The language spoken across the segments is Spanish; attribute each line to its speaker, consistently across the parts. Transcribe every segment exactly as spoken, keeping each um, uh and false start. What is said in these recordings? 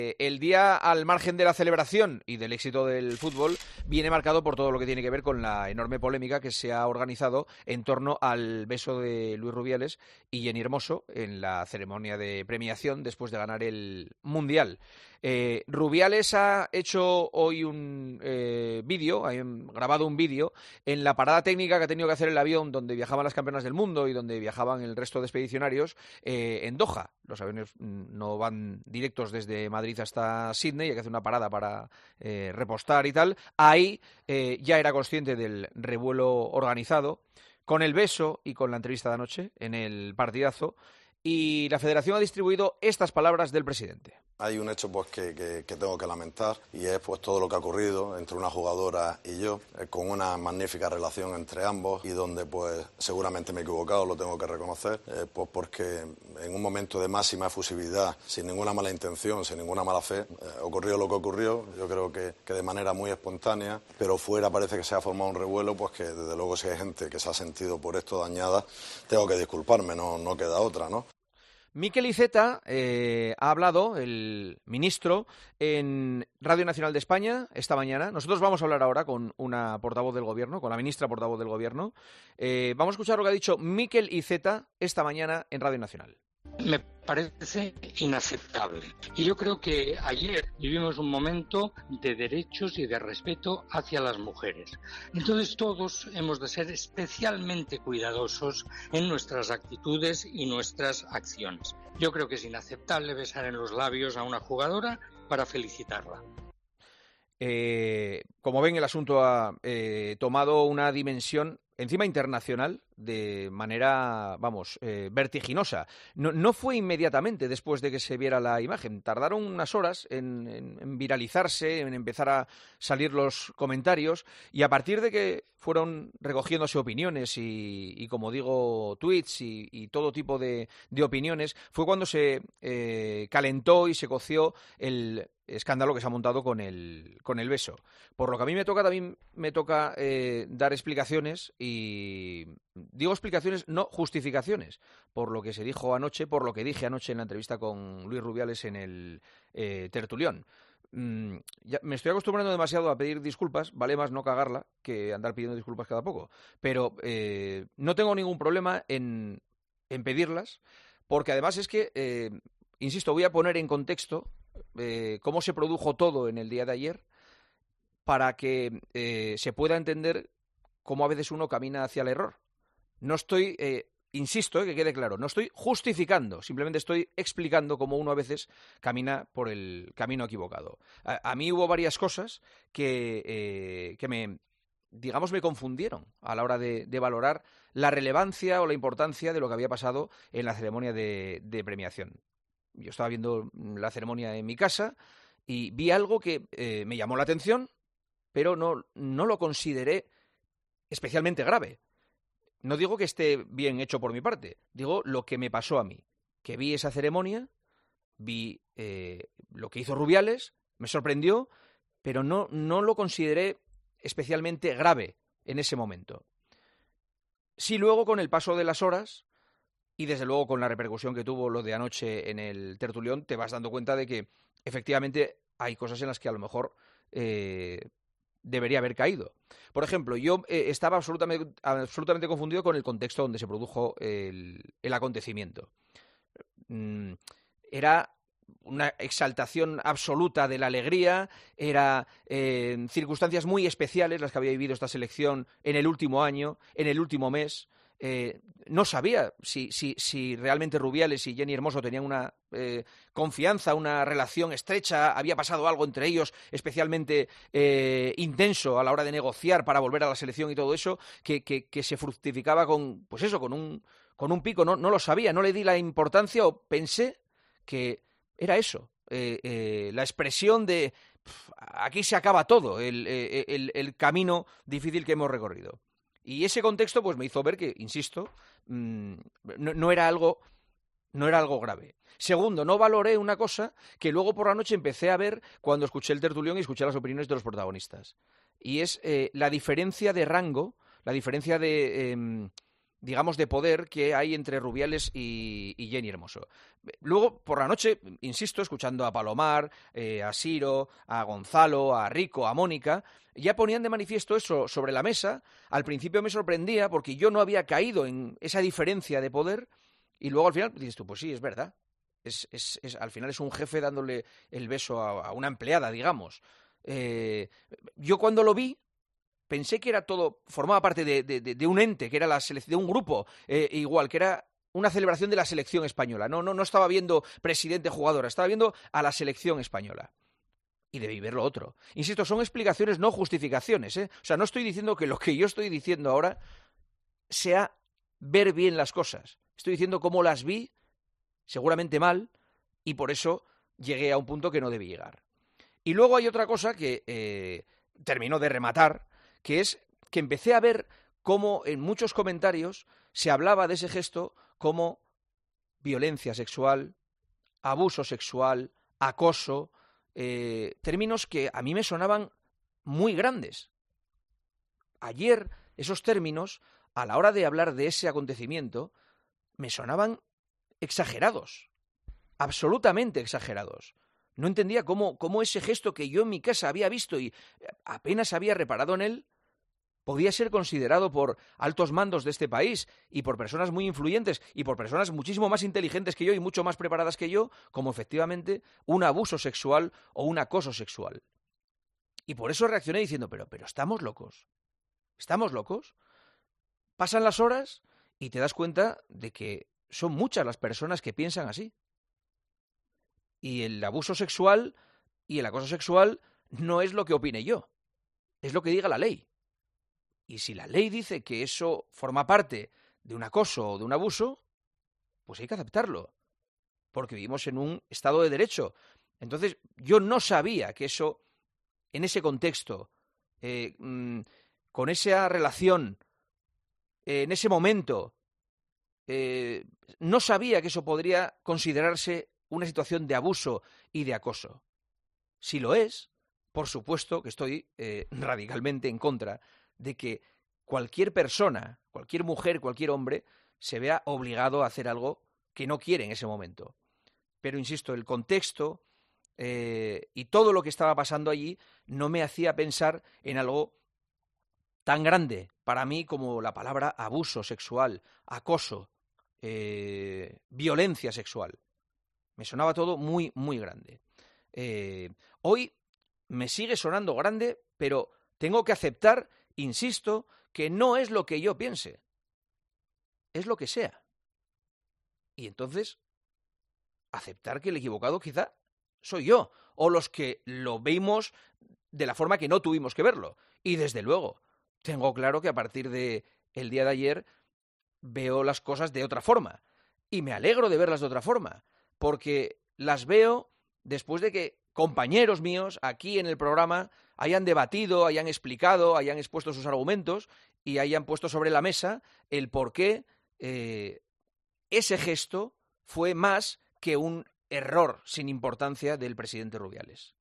Speaker 1: El día, al margen de la celebración y del éxito del fútbol, viene marcado por todo lo que tiene que ver con la enorme polémica que se ha organizado en torno al beso de Luis Rubiales y Jenny Hermoso en la ceremonia de premiación después de ganar el Mundial. Eh, Rubiales ha hecho hoy un eh, vídeo, ha grabado un vídeo en la parada técnica que ha tenido que hacer el avión donde viajaban las campeonas del mundo y donde viajaban el resto de expedicionarios eh, en Doha. Los aviones no van directos desde Madrid hasta Sídney, hay que hacer una parada para eh, repostar y tal. Ahí eh, ya era consciente del revuelo organizado, con el beso y con la entrevista de anoche en el partidazo, y la Federación ha distribuido estas palabras del presidente.
Speaker 2: Hay un hecho pues que, que, que tengo que lamentar y es pues todo lo que ha ocurrido entre una jugadora y yo, eh, con una magnífica relación entre ambos y donde pues seguramente me he equivocado, lo tengo que reconocer, eh, pues porque en un momento de máxima efusividad, sin ninguna mala intención, sin ninguna mala fe, eh, ocurrió lo que ocurrió, yo creo que, que de manera muy espontánea, pero fuera parece que se ha formado un revuelo, pues que desde luego si hay gente que se ha sentido por esto dañada, tengo que disculparme, no, no queda otra, ¿no?
Speaker 1: Miquel Iceta eh, ha hablado, el ministro, en Radio Nacional de España esta mañana. Nosotros vamos a hablar ahora con una portavoz del Gobierno, con la ministra portavoz del Gobierno. Eh, vamos a escuchar lo que ha dicho Miquel Iceta esta mañana en Radio Nacional.
Speaker 3: Me parece inaceptable. Y yo creo que ayer vivimos un momento de derechos y de respeto hacia las mujeres. Entonces todos hemos de ser especialmente cuidadosos en nuestras actitudes y nuestras acciones. Yo creo que es inaceptable besar en los labios a una jugadora para felicitarla.
Speaker 1: Eh, como ven, el asunto ha eh, tomado una dimensión encima internacional de manera, vamos, eh, vertiginosa. No, no fue inmediatamente después de que se viera la imagen. Tardaron unas horas en, en, en viralizarse, en empezar a salir los comentarios, y a partir de que fueron recogiéndose opiniones y, y como digo, tweets y, y todo tipo de, de opiniones, fue cuando se eh, calentó y se coció el escándalo que se ha montado con el, con el beso. Por lo que a mí me toca, también me toca eh, dar explicaciones, y digo explicaciones, no justificaciones, por lo que se dijo anoche, por lo que dije anoche en la entrevista con Luis Rubiales en el eh, tertulión. Mm, ya me estoy acostumbrando demasiado a pedir disculpas, vale más no cagarla que andar pidiendo disculpas cada poco, pero eh, no tengo ningún problema en, en pedirlas, porque además es que, eh, insisto, voy a poner en contexto eh, cómo se produjo todo en el día de ayer para que eh, se pueda entender cómo a veces uno camina hacia el error. No estoy, eh, insisto, eh, que quede claro, no estoy justificando, simplemente estoy explicando cómo uno a veces camina por el camino equivocado. A, a mí hubo varias cosas que, eh, que me, digamos, me confundieron a la hora de, de valorar la relevancia o la importancia de lo que había pasado en la ceremonia de, de premiación. Yo estaba viendo la ceremonia en mi casa y vi algo que eh, me llamó la atención, pero no, no lo consideré especialmente grave. No digo que esté bien hecho por mi parte, digo lo que me pasó a mí. Que vi esa ceremonia, vi eh, lo que hizo Rubiales, me sorprendió, pero no, no lo consideré especialmente grave en ese momento. Sí, luego con el paso de las horas, y desde luego con la repercusión que tuvo lo de anoche en el tertulión, te vas dando cuenta de que efectivamente hay cosas en las que a lo mejor eh, debería haber caído. Por ejemplo, yo eh, estaba absolutamente, absolutamente confundido con el contexto donde se produjo el, el acontecimiento. Mm, era una exaltación absoluta de la alegría, era eh, circunstancias muy especiales las que había vivido esta selección en el último año, en el último mes. Eh, no sabía si, si, si realmente Rubiales y Jenny Hermoso tenían una eh, confianza, una relación estrecha, había pasado algo entre ellos especialmente eh, intenso a la hora de negociar para volver a la selección y todo eso, que, que, que se fructificaba con, pues eso, con un, con un pico. No, no lo sabía, no le di la importancia, o pensé que era eso, eh, eh, la expresión de pff, aquí se acaba todo, el, el, el camino difícil que hemos recorrido. Y ese contexto pues me hizo ver que, insisto, mmm, no, no era algo no era algo grave. Segundo, no valoré una cosa que luego por la noche empecé a ver cuando escuché el tertulión y escuché las opiniones de los protagonistas. Y es eh, la diferencia de rango, la diferencia de, eh, digamos, de poder que hay entre Rubiales y, y Jenny Hermoso. Luego, por la noche, insisto, escuchando a Palomar, eh, a Siro, a Gonzalo, a Rico, a Mónica, ya ponían de manifiesto eso sobre la mesa. Al principio me sorprendía porque yo no había caído en esa diferencia de poder y luego al final dices tú, pues sí, es verdad. Es, es, es, al final es un jefe dándole el beso a, a una empleada, digamos. Eh, yo cuando lo vi, pensé que era todo, formaba parte de, de, de un ente, que era la selección, de un grupo, eh, igual, que era una celebración de la selección española. No, no, no estaba viendo presidente jugadora, estaba viendo a la selección española. Y debí ver lo otro. Insisto, son explicaciones, no justificaciones, ¿eh? O sea, no estoy diciendo que lo que yo estoy diciendo ahora sea ver bien las cosas. Estoy diciendo cómo las vi, seguramente mal, y por eso llegué a un punto que no debí llegar. Y luego hay otra cosa que eh, terminó de rematar, que es que empecé a ver cómo en muchos comentarios se hablaba de ese gesto como violencia sexual, abuso sexual, acoso, eh, términos que a mí me sonaban muy grandes. Ayer esos términos, a la hora de hablar de ese acontecimiento, me sonaban exagerados, absolutamente exagerados. No entendía cómo, cómo ese gesto que yo en mi casa había visto y apenas había reparado en él, podía ser considerado por altos mandos de este país y por personas muy influyentes y por personas muchísimo más inteligentes que yo y mucho más preparadas que yo, como efectivamente un abuso sexual o un acoso sexual. Y por eso reaccioné diciendo, pero, pero ¿estamos locos? ¿Estamos locos? Pasan las horas y te das cuenta de que son muchas las personas que piensan así. Y el abuso sexual y el acoso sexual no es lo que opine yo, es lo que diga la ley. Y si la ley dice que eso forma parte de un acoso o de un abuso, pues hay que aceptarlo, porque vivimos en un Estado de Derecho. Entonces, yo no sabía que eso, en ese contexto, eh, mmm, con esa relación, eh, en ese momento, eh, no sabía que eso podría considerarse una situación de abuso y de acoso. Si lo es, por supuesto que estoy eh, radicalmente en contra de que cualquier persona, cualquier mujer, cualquier hombre, se vea obligado a hacer algo que no quiere en ese momento. Pero, insisto, el contexto eh, y todo lo que estaba pasando allí no me hacía pensar en algo tan grande para mí como la palabra abuso sexual, acoso, eh, violencia sexual. Me sonaba todo muy, muy grande. Eh, hoy me sigue sonando grande, pero tengo que aceptar, insisto, que no es lo que yo piense. Es lo que sea. Y entonces, aceptar que el equivocado quizá soy yo, o los que lo vimos de la forma que no tuvimos que verlo. Y desde luego, tengo claro que a partir del día de ayer veo las cosas de otra forma. Y me alegro de verlas de otra forma, porque las veo después de que compañeros míos aquí en el programa hayan debatido, hayan explicado, hayan expuesto sus argumentos y hayan puesto sobre la mesa el por qué eh, ese gesto fue más que un error sin importancia del presidente Rubiales.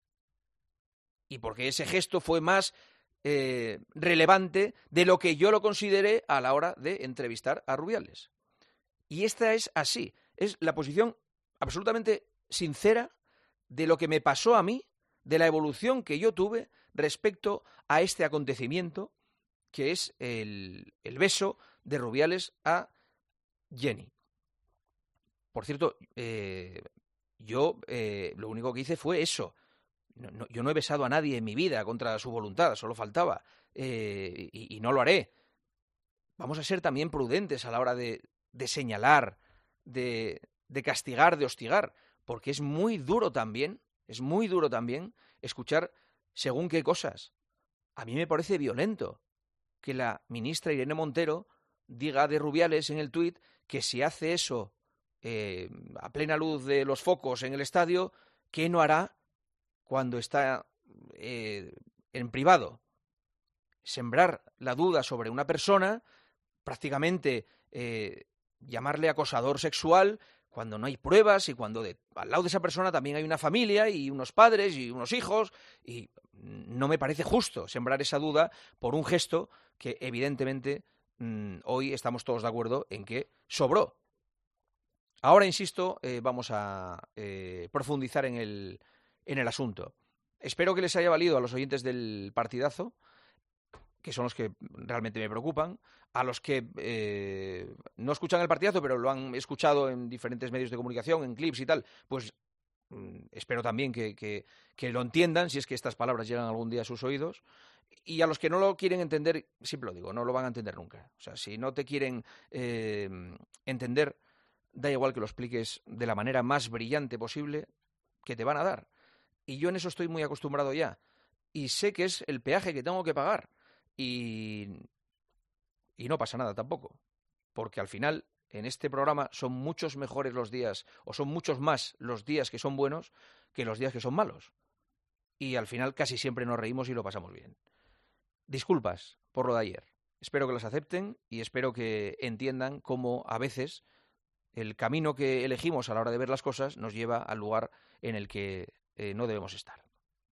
Speaker 1: Y porque ese gesto fue más eh, relevante de lo que yo lo consideré a la hora de entrevistar a Rubiales. Y esta es así, es la posición absolutamente sincera de lo que me pasó a mí, de la evolución que yo tuve respecto a este acontecimiento, que es el, el beso de Rubiales a Jenny. Por cierto, eh, yo eh, lo único que hice fue eso. No, no, yo no he besado a nadie en mi vida contra su voluntad, solo faltaba. Eh, y, y no lo haré. Vamos a ser también prudentes a la hora de, de señalar, de, de castigar, de hostigar, porque es muy duro también, es muy duro también escuchar según qué cosas. A mí me parece violento que la ministra Irene Montero diga de Rubiales en el tuit que si hace eso eh, a plena luz de los focos en el estadio, ¿qué no hará cuando está eh, en privado? Sembrar la duda sobre una persona, prácticamente eh, llamarle acosador sexual cuando no hay pruebas y cuando de, al lado de esa persona también hay una familia y unos padres y unos hijos, y no me parece justo sembrar esa duda por un gesto que evidentemente mmm, hoy estamos todos de acuerdo en que sobró. Ahora, insisto, eh, vamos a eh, profundizar en el, en el asunto. Espero que les haya valido a los oyentes del partidazo, que son los que realmente me preocupan, a los que eh, no escuchan el partidazo, pero lo han escuchado en diferentes medios de comunicación, en clips y tal, pues mm, espero también que, que, que lo entiendan, si es que estas palabras llegan algún día a sus oídos. Y a los que no lo quieren entender, siempre lo digo, no lo van a entender nunca. O sea, si no te quieren eh, entender, da igual que lo expliques de la manera más brillante posible, que te van a dar. Y yo en eso estoy muy acostumbrado ya. Y sé que es el peaje que tengo que pagar. Y, y no pasa nada tampoco. Porque al final, en este programa, son muchos mejores los días, o son muchos más los días que son buenos que los días que son malos. Y al final casi siempre nos reímos y lo pasamos bien. Disculpas por lo de ayer. Espero que las acepten y espero que entiendan cómo a veces el camino que elegimos a la hora de ver las cosas nos lleva al lugar en el que eh, no debemos estar.